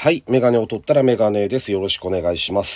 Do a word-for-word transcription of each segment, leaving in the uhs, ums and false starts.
はい。メガネを取ったらメガネです。よろしくお願いします。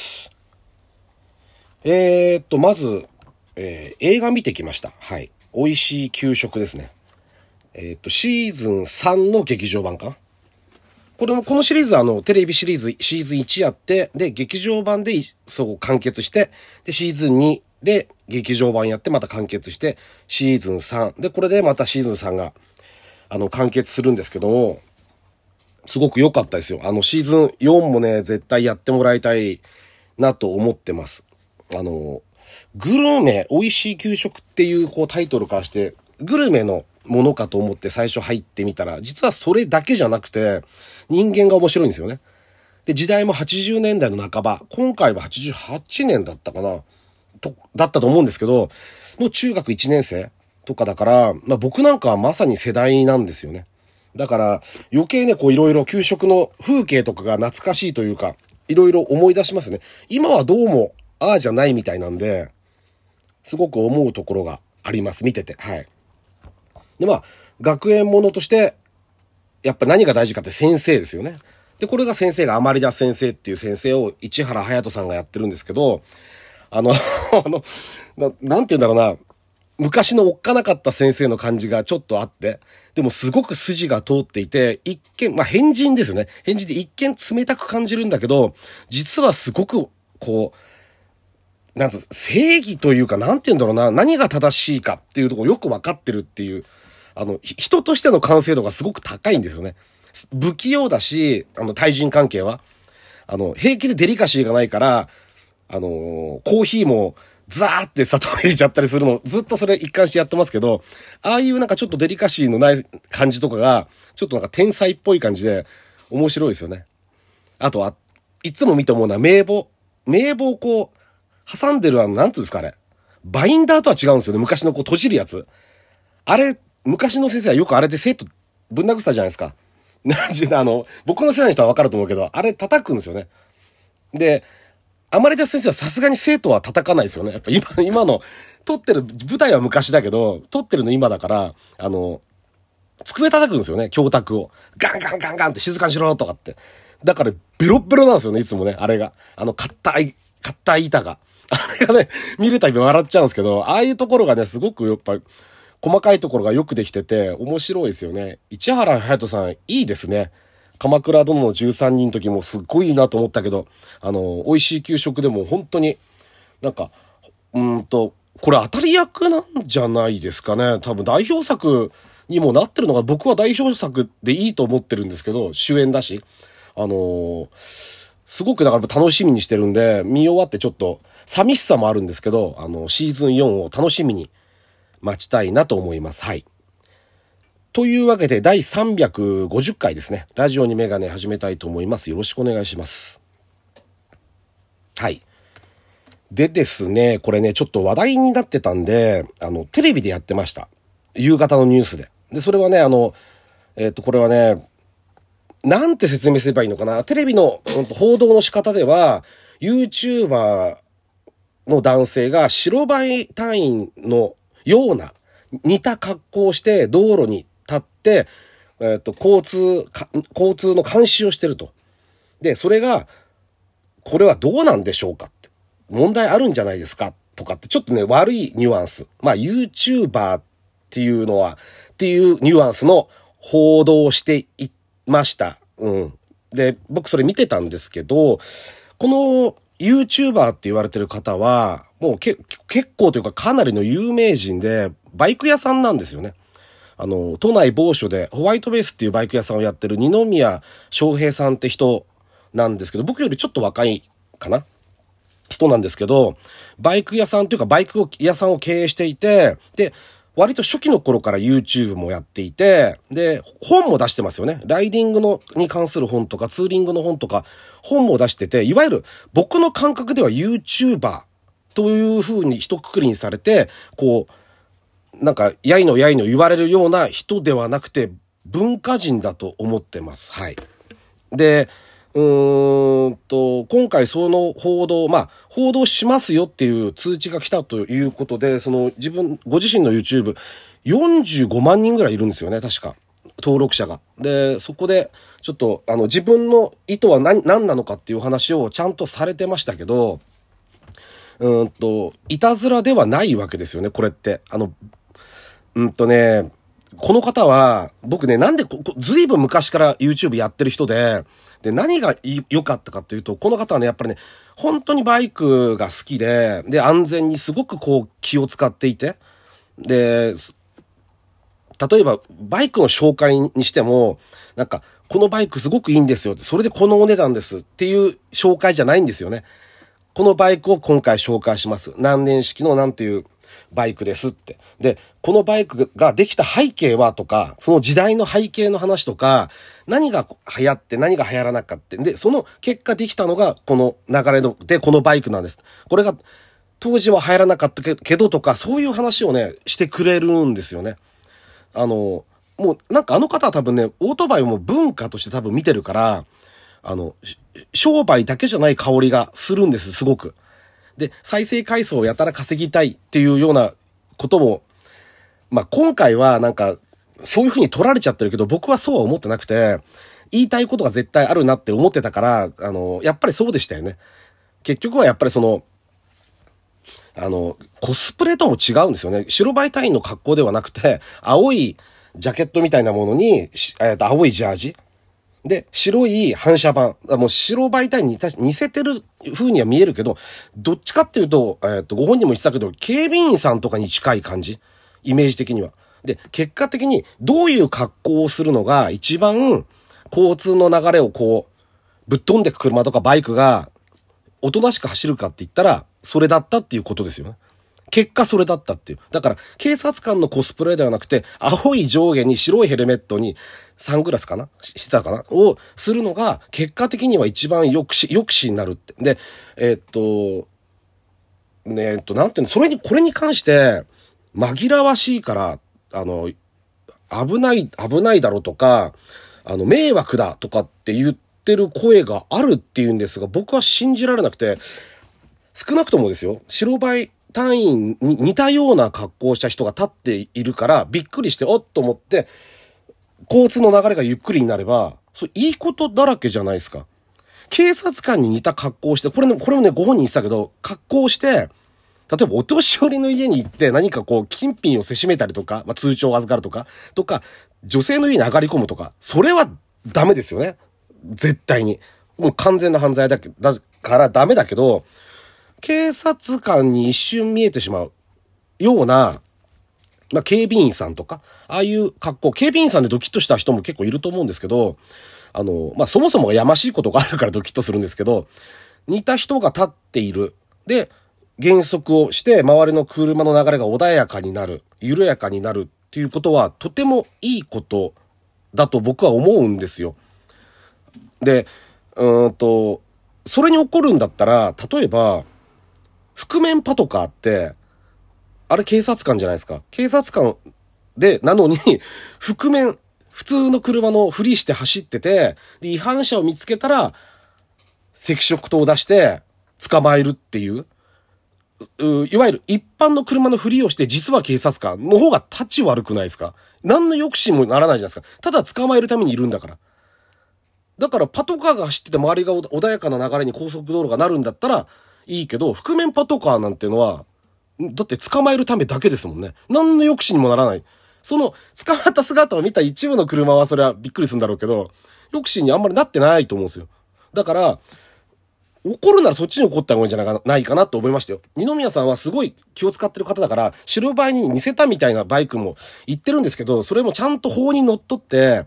えーっと、まず、えー映画見てきました。はい。美味しい給食ですね。えーっと、シーズンさんの劇場版かな。これも、このシリーズはあの、テレビシリーズ、シーズンいちやって、で、劇場版で、そう完結して、で、シーズンにで、劇場版やって、また完結して、シーズンさん。で、これでまたシーズンさんが、あの、完結するんですけども、すごく良かったですよ。あの、シーズンよんもね、絶対やってもらいたいなと思ってます。あの、グルメ、美味しい給食っていう、こう、タイトルからして、グルメのものかと思って最初入ってみたら、実はそれだけじゃなくて、人間が面白いんですよね。で、時代もはちじゅうねんだいの半ば、今回ははちじゅうはちねんだったかな、と、だったと思うんですけど、の中学いちねん生とかだから、まあ僕なんかはまさに世代なんですよね。だから余計ね、こういろいろ給食の風景とかが懐かしいというか、いろいろ思い出しますね。今はどうも、ああじゃないみたいなんで、すごく思うところがあります。見てて。はい。で、まあ、学園ものとして、やっぱ何が大事かって先生ですよね。で、これが先生が甘利田先生っていう先生を市原隼人さんがやってるんですけど、あの、あの、な、なんて言うんだろうな。昔のおっかなかった先生の感じがちょっとあって、でもすごく筋が通っていて、一見、まあ、変人ですよね。変人で一見冷たく感じるんだけど、実はすごく、こう、なんつう、正義というか、なんて言うんだろうな、何が正しいかっていうところよくわかってるっていう、あの、人としての完成度がすごく高いんですよね。不器用だし、あの、対人関係は。あの、平気でデリカシーがないから、あのー、コーヒーも、ザーって砂糖入れちゃったりするの、ずっとそれ一貫してやってますけど、ああいうなんかちょっとデリカシーのない感じとかが、ちょっとなんか天才っぽい感じで、面白いですよね。あとは、いつも見て思うのは名簿。名簿をこう、挟んでるあの、なんつうんですかあれ。バインダーとは違うんですよね。昔のこう閉じるやつ。あれ、昔の先生はよくあれで生徒ぶん殴ったじゃないですか。なんじあの、僕の世代の人はわかると思うけど、あれ叩くんですよね。で、甘利田先生はさすがに生徒は叩かないですよね。やっぱ今、今の、撮ってる、舞台は昔だけど、撮ってるの今だから、あの、机叩くんですよね、教卓を。ガンガンガンガンって静かにしろとかって。だから、ベロッベロなんですよね、いつもね、あれが。あの、硬い、硬い板が。あれがね、見るたび笑っちゃうんですけど、ああいうところがね、すごくやっぱ、細かいところがよくできてて、面白いですよね。市原隼人さん、いいですね。鎌倉殿のじゅうさんにんの時もすっごいいいなと思ったけど、あの、美味しい給食でも本当に、なんか、うーんと、これ当たり役なんじゃないですかね。多分代表作にもなってるのが、僕は代表作でいいと思ってるんですけど、主演だし。あのー、すごくだから楽しみにしてるんで、見終わってちょっと寂しさもあるんですけど、あの、シーズンよんを楽しみに待ちたいなと思います。はい。というわけで、第さんびゃくごじゅっかいですね。ラジオにメガネ始めたいと思います。よろしくお願いします。はい。でですね、これね、ちょっと話題になってたんで、あの、テレビでやってました。夕方のニュースで。で、それはね、あの、えっと、これはね、なんて説明すればいいのかな。テレビの、うん、報道の仕方では、YouTuber の男性が白バイ隊員のような、似た格好をして道路に立って、えっと、交通、交通の監視をしてると。で、それが、これはどうなんでしょうかって。問題あるんじゃないですかとかって、ちょっとね、悪いニュアンス。まあ、YouTuber っていうのは、っていうニュアンスの報道をしていました。うん。で、僕それ見てたんですけど、この YouTuber って言われてる方は、もうけ結構というかかなりの有名人で、バイク屋さんなんですよね。あの、都内某所でホワイトベースっていうバイク屋さんをやってる二宮翔平さんって人なんですけど、僕よりちょっと若いかな人なんですけど、バイク屋さんというかバイク屋さんを経営していて、で、割と初期の頃から YouTube もやっていて、で、本も出してますよね。ライディングのに関する本とか、ツーリングの本とか、本も出してて、いわゆる僕の感覚では YouTuber という風に一括りにされて、こう、なんか、やいのやいの言われるような人ではなくて、文化人だと思ってます。はい。で、うーんと、今回その報道、まあ、報道しますよっていう通知が来たということで、その自分、ご自身の YouTube、よんじゅうごまんにんぐらいいるんですよね、確か。 登録者が。で、そこで、ちょっと、あの、自分の意図は何、何なのかっていう話をちゃんとされてましたけど、うーんと、いたずらではないわけですよね、これって。あの、うんとね、この方は、僕ね、なんでこ、ずいぶん昔から YouTube やってる人で、で、何が良かったかっていうと、この方はね、やっぱりね、本当にバイクが好きで、で、安全にすごくこう気を使っていて、で、例えば、バイクの紹介にしても、なんか、このバイクすごくいいんですよ。それでこのお値段ですっていう紹介じゃないんですよね。このバイクを今回紹介します。何年式のなんていうバイクですって。で、このバイクができた背景はとか、その時代の背景の話とか、何が流行って何が流行らなかった。で、その結果できたのがこの流れので、このバイクなんです。これが当時は流行らなかったけどとか、そういう話をね、してくれるんですよね。あの、もうなんかあの方は多分ね、オートバイをもう文化として多分見てるから、あの、商売だけじゃない香りがするんです、すごく。で、再生回数をやたら稼ぎたいっていうようなことも、まあ、今回はなんか、そういう風に取られちゃってるけど、僕はそうは思ってなくて、言いたいことが絶対あるなって思ってたから、あの、やっぱりそうでしたよね。結局はやっぱりその、あの、コスプレとも違うんですよね。白バイ隊員の格好ではなくて、青いジャケットみたいなものに、えっと、青いジャージ。で、白い反射板。もう白バイ隊員に似せてる風には見えるけど、どっちかっていうと、えっと、ご本人も言ってたけど、警備員さんとかに近い感じ。イメージ的には。で、結果的にどういう格好をするのが一番交通の流れをこう、ぶっ飛んでく車とかバイクがおとなしく走るかって言ったら、それだったっていうことですよね。結果それだったっていう。だから、警察官のコスプレではなくて、青い上下に白いヘルメットにサングラスかなしてたかなをするのが、結果的には一番抑止、抑止になるって。で、えー、っと、ねえっと、なんていうの、それに、これに関して、紛らわしいから、あの、危ない、危ないだろうとか、あの、迷惑だとかって言ってる声があるっていうんですが、僕は信じられなくて、少なくともですよ、白バイ隊員に似たような格好をした人が立っているから、びっくりして、おっと思って、交通の流れがゆっくりになれば、それいいことだらけじゃないですか。警察官に似た格好をして、これね、これもね、ご本人言ってたけど、格好をして、例えばお年寄りの家に行って何かこう、金品をせしめたりとか、まあ、通帳を預かるとか、とか、女性の家に上がり込むとか、それはダメですよね。絶対に。もう完全な犯罪だけ、だからダメだけど、警察官に一瞬見えてしまうような、まあ、警備員さんとか、ああいう格好、警備員さんでドキッとした人も結構いると思うんですけど、あの、まあ、そもそもがやましいことがあるからドキッとするんですけど、似た人が立っている。で、減速をして、周りの車の流れが穏やかになる、緩やかになるっていうことは、とてもいいことだと僕は思うんですよ。で、うーんと、それに起こるんだったら、例えば、覆面パトカーって、あれ警察官じゃないですか。警察官で、なのに、覆面、普通の車のふりして走ってて、で違反者を見つけたら、赤色灯を出して、捕まえるっていう、ういわゆる一般の車のふりをして、実は警察官の方が立ち悪くないですか？何の抑止もならないじゃないですか。ただ捕まえるためにいるんだから。だからパトカーが走ってて周りが穏やかな流れに高速道路がなるんだったらいいけど、覆面パトカーなんていうのは、だって捕まえるためだけですもんね。何の抑止にもならない。その捕まった姿を見た一部の車はそれはびっくりするんだろうけど、抑止にあんまりなってないと思うんですよ。だから、怒るならそっちに怒った方がいいんじゃないかなと思いましたよ。二宮さんはすごい気を使ってる方だから、白バイに似せたみたいなバイクも言ってるんですけど、それもちゃんと法にのっとって、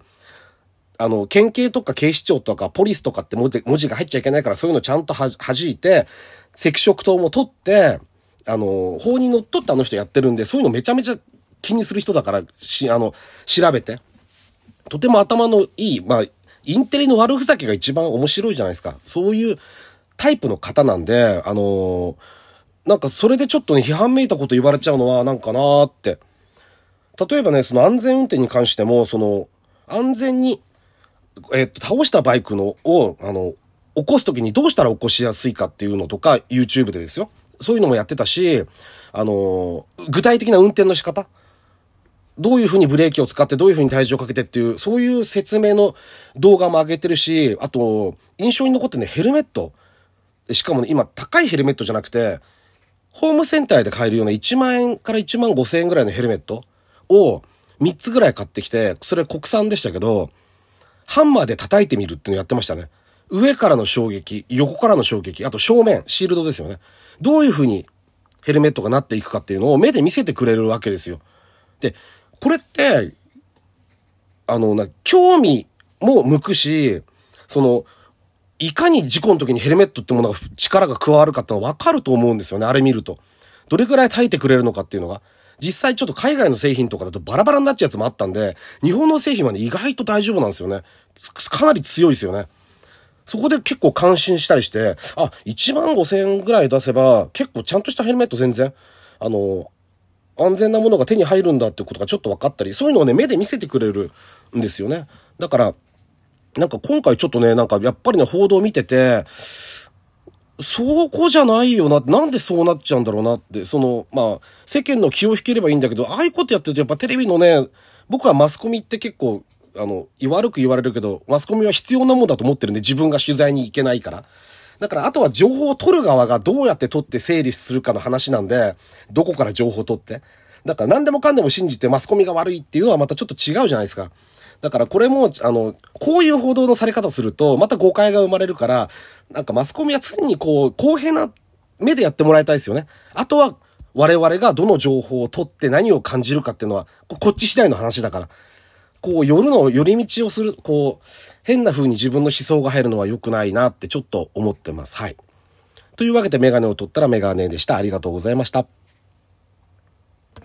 あの、県警とか警視庁とかポリスとかって文字が入っちゃいけないから、そういうのちゃんとは弾いて、赤色灯も取って、あの、法にのっとってあの人やってるんで、そういうのめちゃめちゃ気にする人だから、し、あの、調べて。とても頭のいい、まあ、インテリの悪ふざけが一番面白いじゃないですか。そういうタイプの方なんで、あのー、なんかそれでちょっとね、批判めいたこと言われちゃうのはなんかなーって。例えばね、その安全運転に関しても、その、安全に、えっと、倒したバイクのを、あの、起こすときにどうしたら起こしやすいかっていうのとか、YouTube でですよ。そういうのもやってたし、あの、具体的な運転の仕方どういうふうにブレーキを使ってどういうふうに体重をかけてっていう、そういう説明の動画も上げてるし、あと、印象に残ってね、ヘルメット。しかもね、今高いヘルメットじゃなくて、ホームセンターで買えるようないちまんえんからいちまんごせんえんぐらいのヘルメットをみっつぐらい買ってきて、それ国産でしたけど、ハンマーで叩いてみるっていうのやってましたね。上からの衝撃、横からの衝撃、あと正面、シールドですよね。どういう風にヘルメットがなっていくかっていうのを目で見せてくれるわけですよ。で、これって、あの、な、興味も向くし、その、いかに事故の時にヘルメットってものが力が加わるかってのは分かると思うんですよね、あれ見ると。どれくらい耐えてくれるのかっていうのが。実際ちょっと海外の製品とかだとバラバラになっちゃうやつもあったんで、日本の製品はね、意外と大丈夫なんですよね。かなり強いですよね。そこで結構感心したりして、あ、いちまんごせんえんぐらい出せば、結構ちゃんとしたヘルメット全然、あの、安全なものが手に入るんだってことがちょっと分かったり、そういうのをね、目で見せてくれるんですよね。だから、なんか今回ちょっとね、なんかやっぱりね、報道を見てて、そこじゃないよな、なんでそうなっちゃうんだろうなって、その、まあ、世間の気を引ければいいんだけど、ああいうことやってるとやっぱテレビのね、僕はマスコミって結構、あの、悪く言われるけど、マスコミは必要なもんだと思ってるんで、自分が取材に行けないから。だからあとは情報を取る側がどうやって取って整理するかの話なんで、どこから情報を取って。だから何でもかんでも信じてマスコミが悪いっていうのはまたちょっと違うじゃないですか。だからこれも、あの、こういう報道のされ方すると、また誤解が生まれるから、なんかマスコミは常にこう、公平な目でやってもらいたいですよね。あとは、我々がどの情報を取って何を感じるかっていうのは、こっち次第の話だから。こう、夜の寄り道をする、こう、変な風に自分の思想が入るのは良くないなってちょっと思ってます。はい。というわけでメガネを取ったらメガネでした。ありがとうございました。